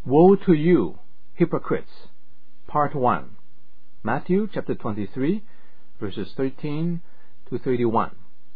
Woe to you, hypocrites! Part 1. Matthew chapter 23, verses 13 to 31.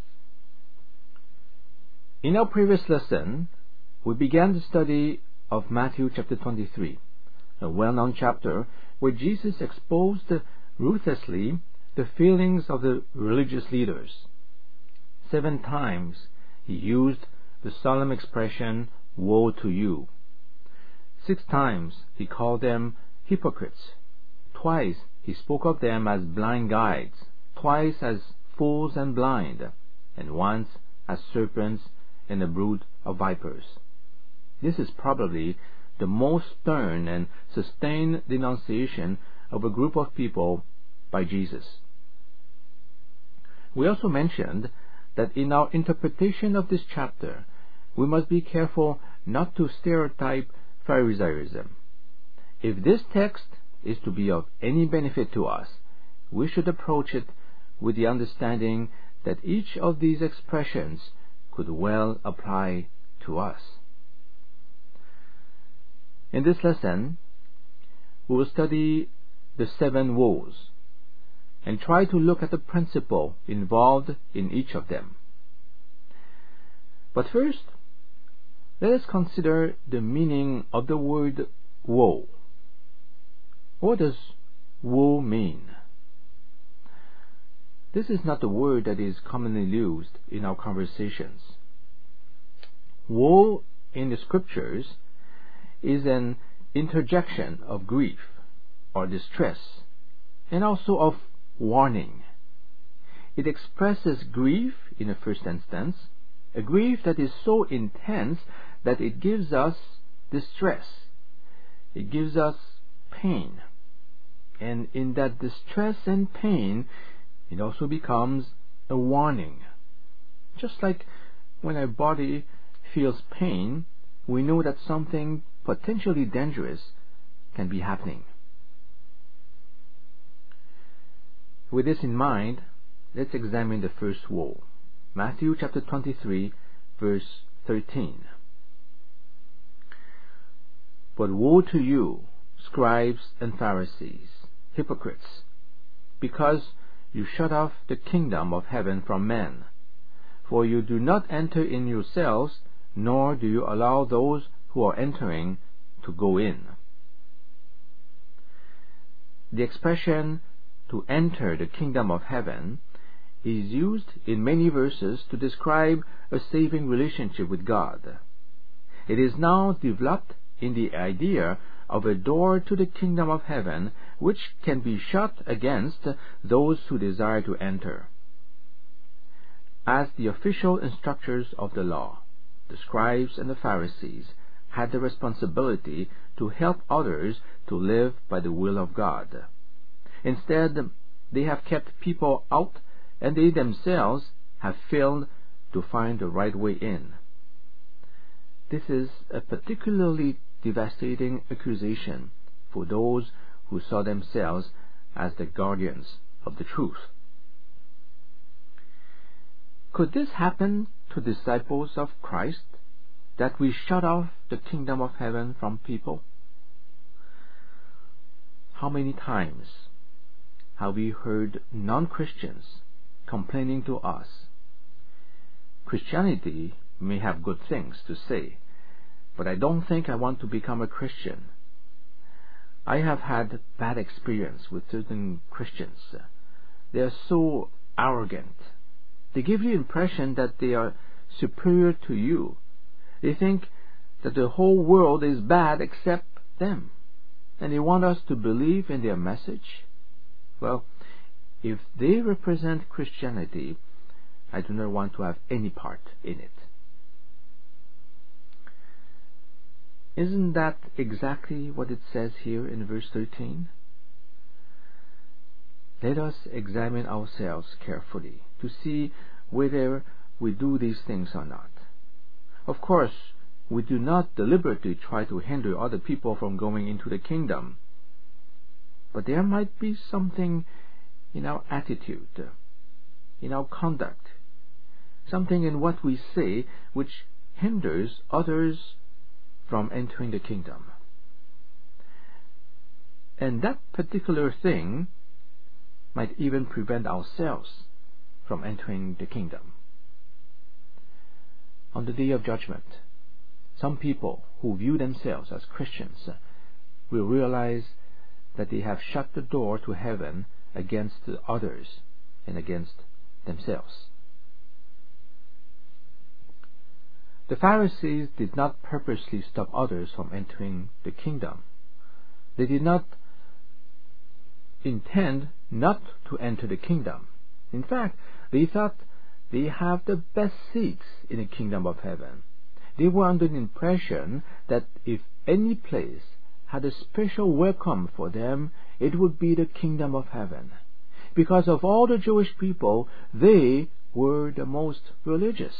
In our previous lesson, we began the study of Matthew chapter 23, a well-known chapter where Jesus exposed ruthlessly the feelings of the religious leaders. 7 times he used the solemn expression, "Woe to you." 6 times he called them hypocrites. Twice he spoke of them as blind guides, twice as fools and blind, and once as serpents and a brood of vipers. This is probably the most stern and sustained denunciation of a group of people by Jesus. We also mentioned that in our interpretation of this chapter, we must be careful not to stereotype Pharisaism. If this text is to be of any benefit to us, we should approach it with the understanding that each of these expressions could well apply to us. In this lesson, we will study the 7 woes and try to look at the principle involved in each of them. But first, let us consider the meaning of the word woe. What does woe mean? This is not the word that is commonly used in our conversations. Woe in the scriptures is an interjection of grief or distress, and also of warning. It expresses grief in the first instance, a grief that is so intense that it gives us distress. It gives us pain. And in that distress and pain, it also becomes a warning. Just like when our body feels pain, we know that something potentially dangerous can be happening. With this in mind, let's examine the first woe. Matthew chapter 23, verse 13. But woe to you, scribes and Pharisees, hypocrites, because you shut off the kingdom of heaven from men. For you do not enter in yourselves, nor do you allow those who are entering to go in. The expression to enter the kingdom of heaven is used in many verses to describe a saving relationship with God. It is now developed in the idea of a door to the kingdom of heaven which can be shut against those who desire to enter. As the official instructors of the law, the scribes and the Pharisees had the responsibility to help others to live by the will of God. Instead, they have kept people out, and they themselves have failed to find the right way in. This is a particularly devastating accusation for those who saw themselves as the guardians of the truth. Could this happen to disciples of Christ, that we shut off the kingdom of heaven from people? How many times have we heard non-Christians complaining to us, "Christianity may have good things to say, but I don't think I want to become a Christian. I have had bad experience with certain Christians. They are so arrogant. They give you the impression that they are superior to you. They think that the whole world is bad except them, and they want us to believe in their message." Well, if they represent Christianity, I do not want to have any part in it. Isn't that exactly what it says here in verse 13? Let us examine ourselves carefully to see whether we do these things or not. Of course, we do not deliberately try to hinder other people from going into the kingdom. But there might be something in our attitude, in our conduct, something in what we say which hinders others from entering the kingdom. And that particular thing might even prevent ourselves from entering the kingdom. On the day of judgment, some people who view themselves as Christians will realize that they have shut the door to heaven against others and against themselves. The Pharisees did not purposely stop others from entering the kingdom. They did not intend not to enter the kingdom. In fact, they thought they have the best seats in the kingdom of heaven. They were under the impression that if any place had a special welcome for them, it would be the kingdom of heaven. Because of all the Jewish people, they were the most religious.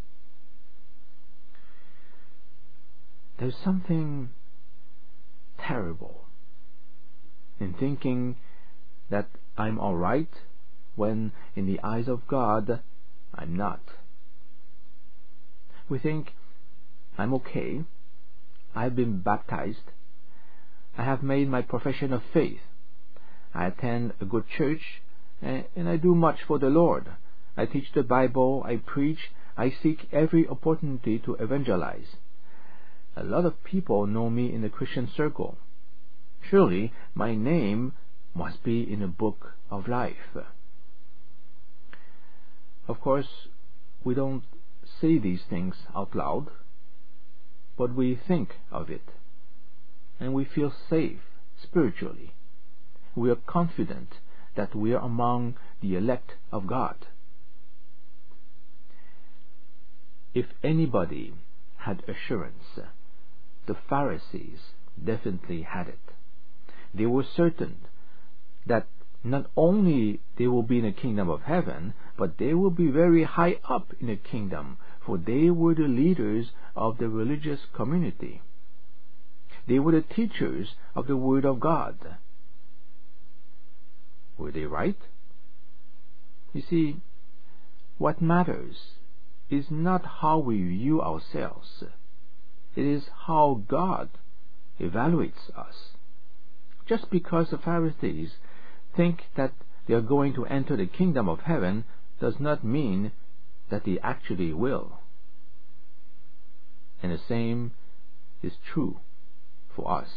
There's something terrible in thinking that I'm all right when in the eyes of God I'm not. We think, I'm okay, I've been baptized, I have made my profession of faith, I attend a good church, and I do much for the Lord. I teach the Bible, I preach, I seek every opportunity to evangelize. A lot of people know me in the Christian circle. Surely my name must be in the book of life. Of course, we don't say these things out loud, but we think of it, and we feel safe spiritually. We are confident that we are among the elect of God. If anybody had assurance, the Pharisees definitely had it. They were certain that not only they will be in the kingdom of heaven, but they will be very high up in the kingdom, for they were the leaders of the religious community. They were the teachers of the Word of God. Were they right? You see, what matters is not how we view ourselves. It is how God evaluates us. Just because the Pharisees think that they are going to enter the kingdom of heaven does not mean that they actually will. And the same is true for us.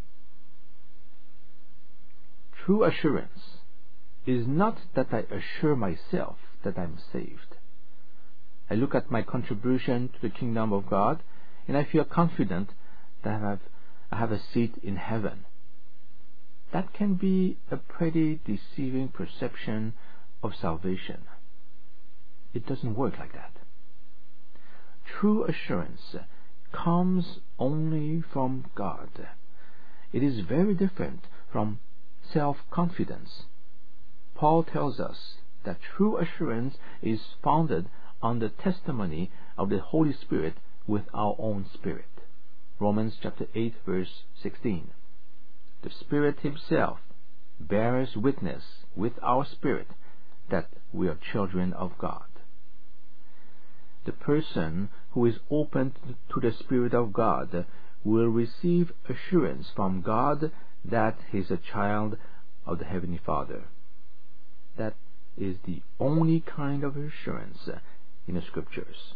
True assurance is not that I assure myself that I'm saved. I look at my contribution to the kingdom of God and I feel confident that I have a seat in heaven. That can be a pretty deceiving perception of salvation. It doesn't work like that. True assurance comes only from God. It is very different from self-confidence. Paul tells us that true assurance is founded on the testimony of the Holy Spirit with our own spirit. Romans chapter 8 verse 16. The Spirit Himself bears witness with our spirit that we are children of God. The person who is open to the Spirit of God will receive assurance from God that he is a child of the Heavenly Father. That is the only kind of assurance in the Scriptures.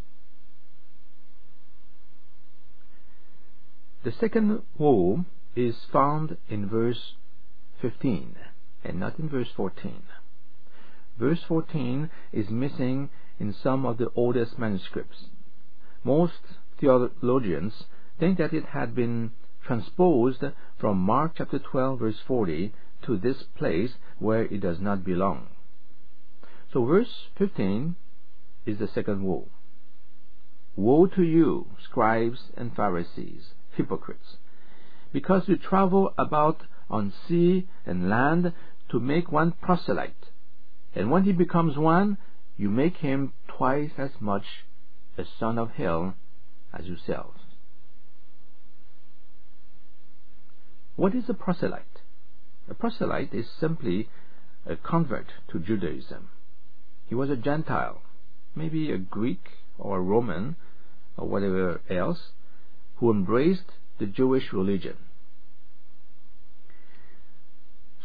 The second woe is found in verse 15 and not in verse 14. Verse 14 is missing in some of the oldest manuscripts. Most theologians think that it had been transposed from Mark chapter 12 verse 40 to this place where it does not belong. So verse 15 is the second woe. Woe to you, scribes and Pharisees, hypocrites, because you travel about on sea and land to make one proselyte, and when he becomes one, you make him twice as much a son of hell as yourselves. What is a proselyte? A proselyte is simply a convert to Judaism. He was a Gentile, maybe a Greek or a Roman or whatever else, who embraced the Jewish religion.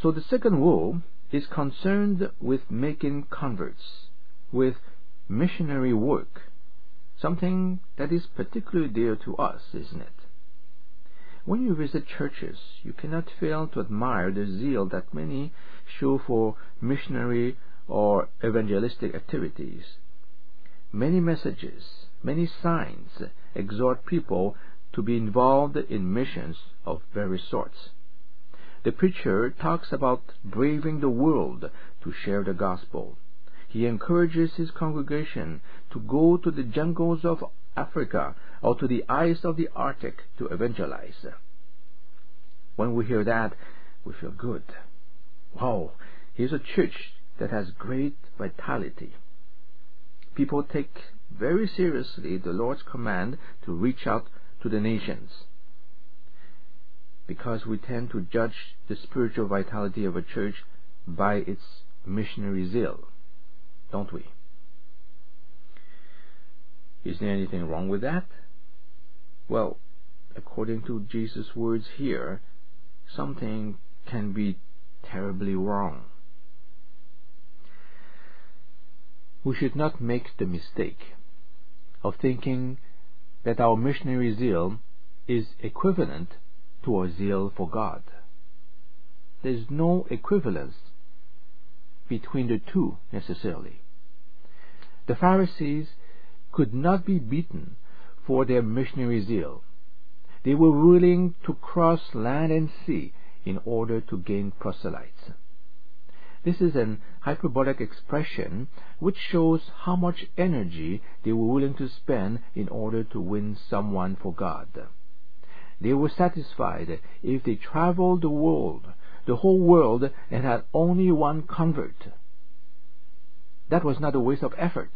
So the second woe is concerned with making converts, with missionary work, something that is particularly dear to us, isn't it? When you visit churches, you cannot fail to admire the zeal that many show for missionary or evangelistic activities. Many messages, many signs exhort people to be involved in missions of various sorts. The preacher talks about braving the world to share the gospel. He encourages his congregation to go to the jungles of Africa or to the ice of the Arctic to evangelize. When we hear that, we feel good. Wow, here's a church that has great vitality. People take very seriously the Lord's command to reach out to the nations, because we tend to judge the spiritual vitality of a church by its missionary zeal, don't we? Is there anything wrong with that? Well, according to Jesus' words here, something can be terribly wrong. We should not make the mistake of thinking that our missionary zeal is equivalent to our zeal for God. There is no equivalence between the two necessarily. The Pharisees could not be beaten for their missionary zeal. They were willing to cross land and sea in order to gain proselytes. This is an hyperbolic expression which shows how much energy they were willing to spend in order to win someone for God. They were satisfied if they traveled the whole world, and had only one convert. That was not a waste of effort.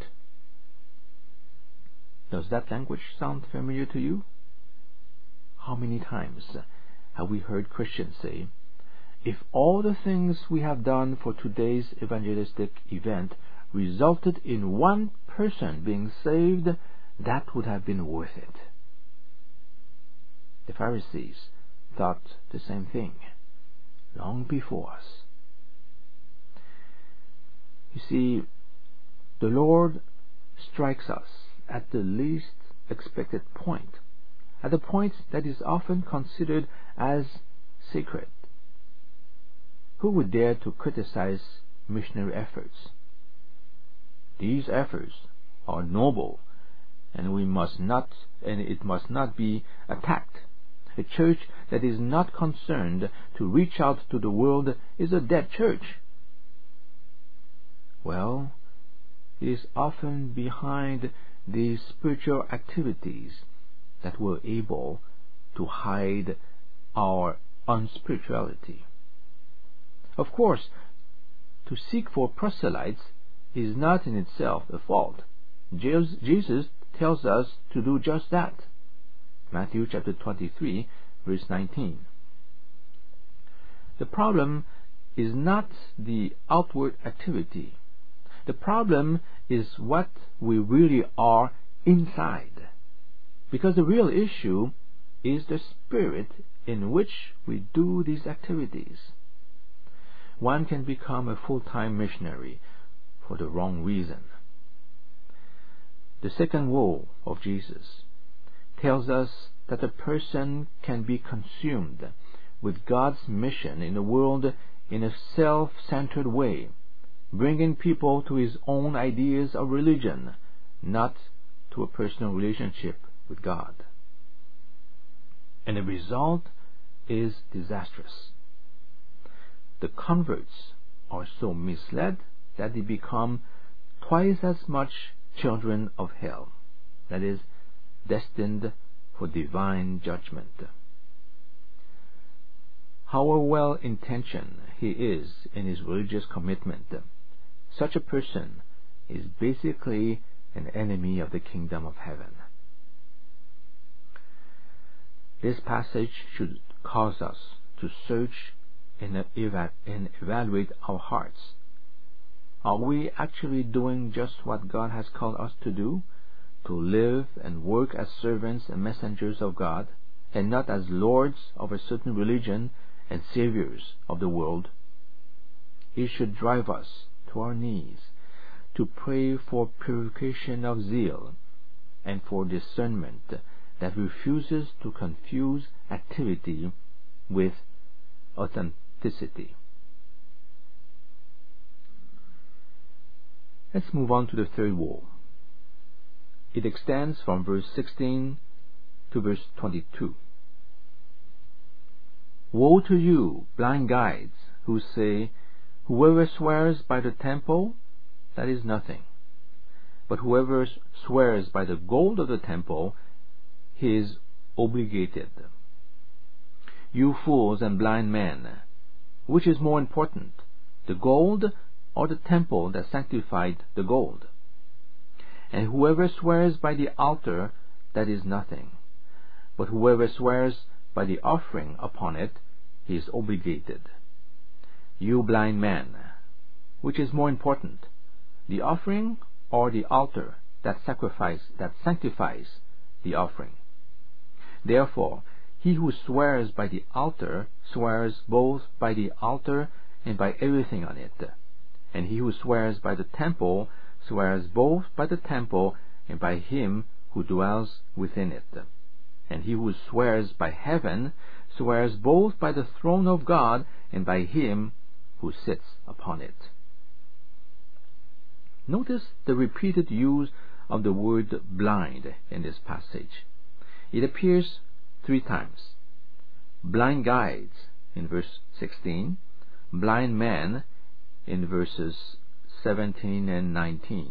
Does that language sound familiar to you? How many times have we heard Christians say, if all the things we have done for today's evangelistic event resulted in one person being saved, that would have been worth it. The Pharisees thought the same thing long before us. You see, the Lord strikes us at the least expected point, at a point that is often considered as sacred. Who would dare to criticize missionary efforts? These efforts are noble, and it must not be attacked. A church that is not concerned to reach out to the world is a dead church. Well, it is often behind these spiritual activities that we're able to hide our unspirituality. Of course, to seek for proselytes is not in itself a fault. Jesus tells us to do just that. Matthew chapter 23, verse 19. The problem is not the outward activity. The problem is what we really are inside. Because the real issue is the spirit in which we do these activities. One can become a full-time missionary for the wrong reason. The second woe of Jesus tells us that a person can be consumed with God's mission in the world in a self-centered way, bringing people to his own ideas of religion, not to a personal relationship with God. And the result is disastrous. The converts are so misled that they become twice as much children of hell, that is, destined for divine judgment. However well-intentioned he is in his religious commitment, such a person is basically an enemy of the kingdom of heaven. This passage should cause us to search and evaluate our hearts. Are we actually doing just what God has called us to do? To live and work as servants and messengers of God, and not as lords of a certain religion and saviors of the world, it should drive us to our knees to pray for purification of zeal and for discernment that refuses to confuse activity with authenticity. Let's move on to the third woe. It extends from verse 16 to verse 22. Woe to you, blind guides, who say, whoever swears by the temple, that is nothing. But whoever swears by the gold of the temple, he is obligated. You fools and blind men, which is more important, the gold or the temple that sanctified the gold? And whoever swears by the altar, that is nothing. But whoever swears by the offering upon it, he is obligated. You blind man, which is more important, the offering or the altar that sanctifies the offering? Therefore, he who swears by the altar swears both by the altar and by everything on it. And he who swears by the temple swears both by the temple and by him who dwells within it. And he who swears by heaven swears both by the throne of God and by him who sits upon it. Notice the repeated use of the word blind in this passage. It appears 3 times. Blind guides in verse 16, blind men in verses 17 and 19.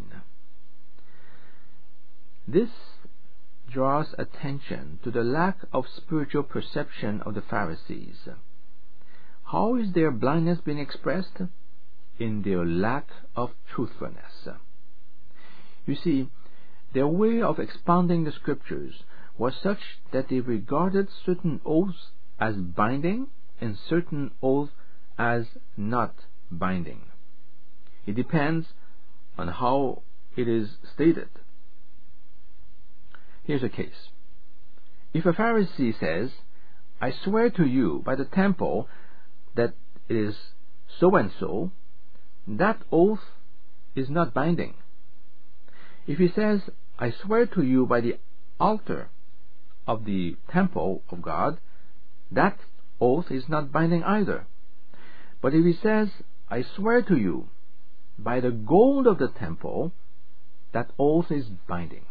This draws attention to the lack of spiritual perception of the Pharisees. How is their blindness being expressed? In their lack of truthfulness. You see, their way of expounding the Scriptures was such that they regarded certain oaths as binding and certain oaths as not binding. It depends on how it is stated. Here's a case. If a Pharisee says, I swear to you by the temple that it is so and so, that oath is not binding. If he says, I swear to you by the altar of the temple of God, that oath is not binding either. But if he says, I swear to you by the gold of the temple, that oath is binding.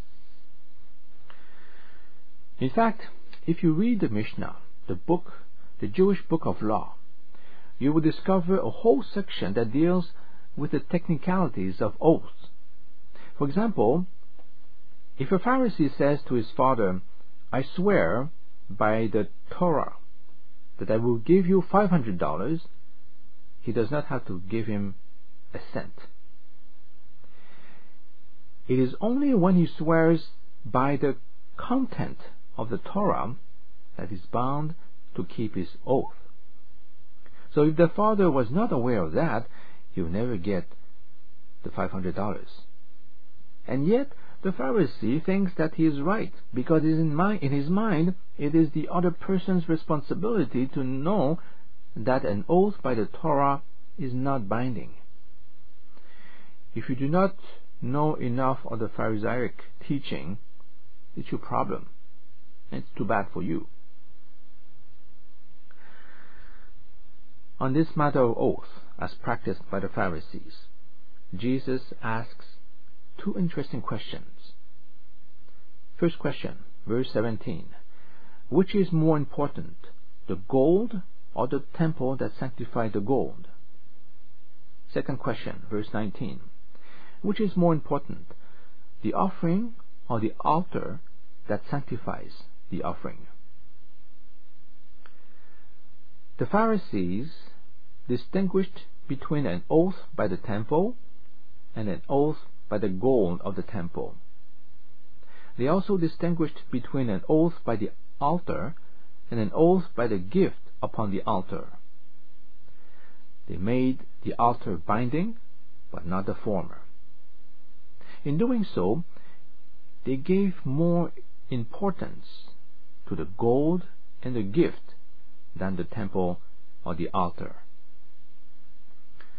In fact, if you read the Mishnah, the Jewish book of law, you will discover a whole section that deals with the technicalities of oaths. For example, if a Pharisee says to his father, I swear by the Torah that I will give you $500, he does not have to give him a cent. It is only when he swears by the content of the Torah that he is bound to keep his oath. So if the father was not aware of that, he will never get the $500. And yet, the Pharisee thinks that he is right, because in his mind, it is the other person's responsibility to know that an oath by the Torah is not binding. If you do not know enough of the Pharisaic teaching, it's your problem. It's too bad for you. On this matter of oath, as practiced by the Pharisees, Jesus asks 2 interesting questions. First question, verse 17. Which is more important, the gold or the temple that sanctified the gold? Second question, verse 19. Which is more important, the offering or the altar that sanctifies the offering? The Pharisees distinguished between an oath by the temple and an oath by the gold of the temple. They also distinguished between an oath by the altar and an oath by the gift upon the altar. They made the altar binding, but not the former. In doing so, they gave more importance to the gold and the gift than the temple or the altar.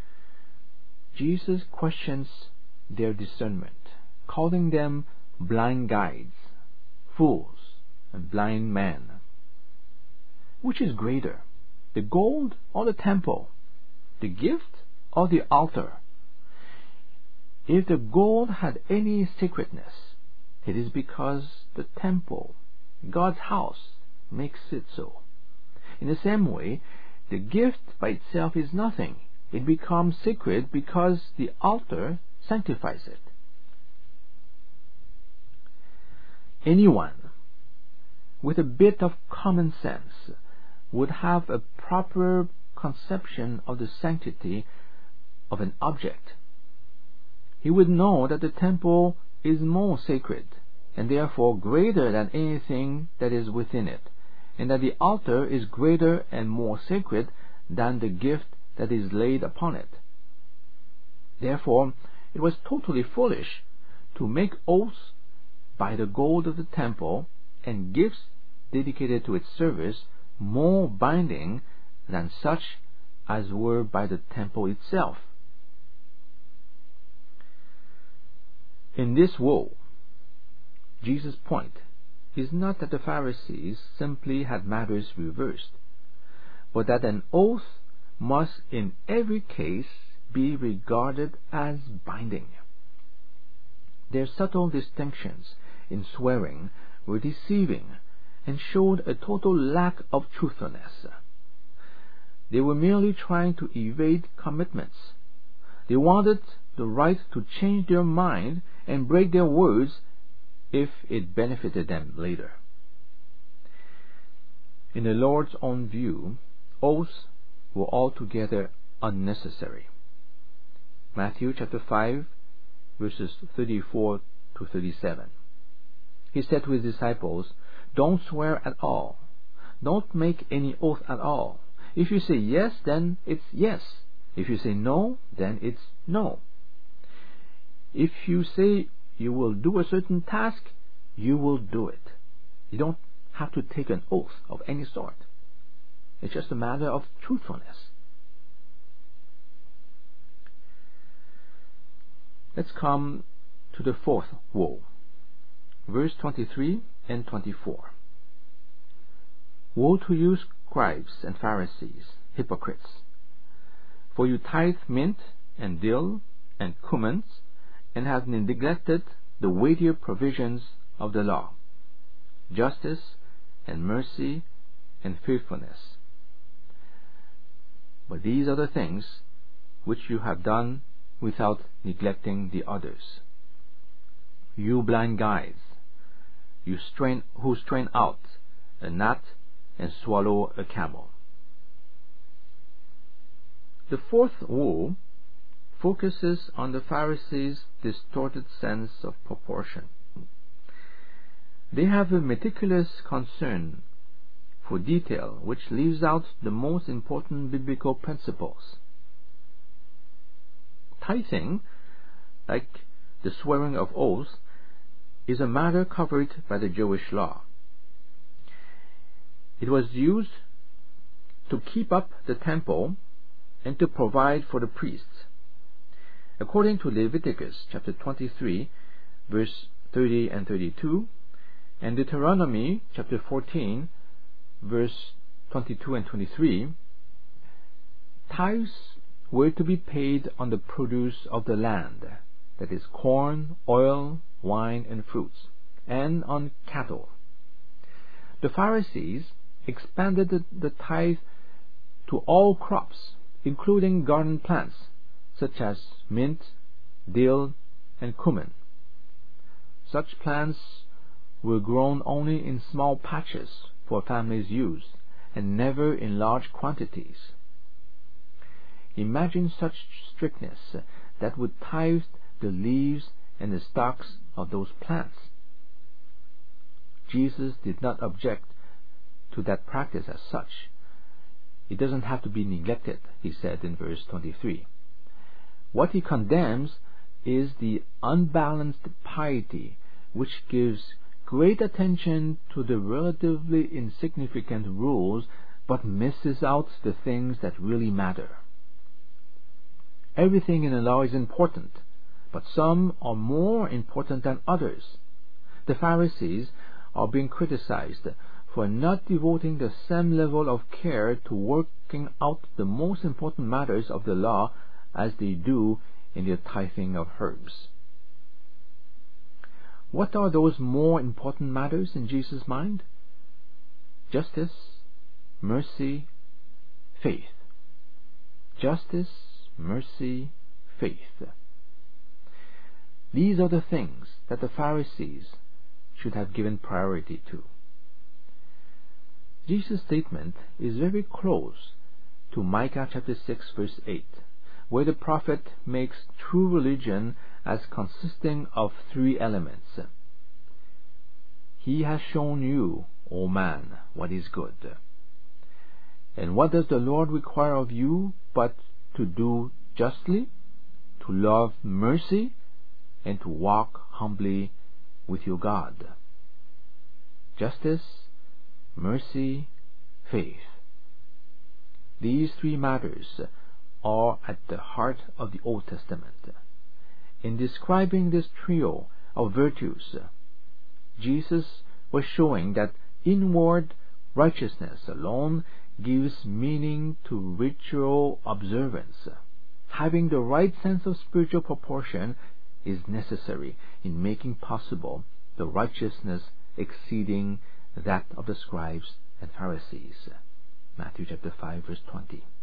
Jesus questions their discernment, calling them blind guides, fools, and blind men. Which is greater, the gold or the temple, the gift or the altar? If the gold had any sacredness, it is because the temple, God's house, makes it so. In the same way, the gift by itself is nothing. It becomes sacred because the altar sanctifies it. Anyone with a bit of common sense would have a proper conception of the sanctity of an object. He would know that the temple is more sacred, and therefore greater than anything that is within it, and that the altar is greater and more sacred than the gift that is laid upon it. Therefore, it was totally foolish to make oaths by the gold of the temple and gifts dedicated to its service more binding than such as were by the temple itself. In this woe, Jesus' point is not that the Pharisees simply had matters reversed, but that an oath must in every case be regarded as binding. Their subtle distinctions in swearing were deceiving and showed a total lack of truthfulness. They were merely trying to evade commitments. They wanted the right to change their mind and break their words if it benefited them later. In the Lord's own view, oaths were altogether unnecessary. Matthew chapter 5, verses 34 to 37. He said to his disciples, "Don't swear at all. Don't make any oath at all. If you say yes, then it's yes. If you say no, then it's no. If you say you will do a certain task, you will do it. You don't have to take an oath of any sort. It's just a matter of truthfulness." Let's come to the fourth woe. Verse 23 and 24. Woe to you, scribes and Pharisees, hypocrites! For you tithe mint and dill and cumin, and have neglected the weightier provisions of the law, justice and mercy and faithfulness. But these are the things which you have done without neglecting the others. You blind guides, who strain out a gnat and swallow a camel. The fourth woe focuses on the Pharisees' distorted sense of proportion. They have a meticulous concern for detail which leaves out the most important biblical principles. Tithing, like the swearing of oaths, is a matter covered by the Jewish law. It was used to keep up the temple and to provide for the priests. According to Leviticus chapter 23, verse 30 and 32, and Deuteronomy chapter 14, verse 22 and 23, tithes were to be paid on the produce of the land, that is corn, oil, wine, and fruits, and on cattle. The Pharisees expanded the tithe to all crops, including garden plants, such as mint, dill, and cumin. Such plants were grown only in small patches for families' use, and never in large quantities. Imagine such strictness that would tithe the leaves and the stalks of those plants. Jesus did not object to that practice as such. It doesn't have to be neglected, he said in verse 23. What he condemns is the unbalanced piety which gives great attention to the relatively insignificant rules but misses out the things that really matter. Everything in the law is important, but some are more important than others. The Pharisees are being criticized for not devoting the same level of care to working out the most important matters of the law as they do in the tithing of herbs. What are those more important matters in Jesus' mind? Justice, mercy, faith. Justice, mercy, faith. These are the things that the Pharisees should have given priority to. Jesus' statement is very close to Micah chapter 6 verse 8, where the prophet makes true religion as consisting of three elements. He has shown you, O man, what is good. And what does the Lord require of you but to do justly, to love mercy, and to walk humbly with your God? Justice, mercy, faith. These three matters are at the heart of the Old Testament. In describing this trio of virtues, Jesus was showing that inward righteousness alone gives meaning to ritual observance. Having the right sense of spiritual proportion is necessary in making possible the righteousness exceeding that of the scribes and Pharisees. Matthew chapter 5 verse 20.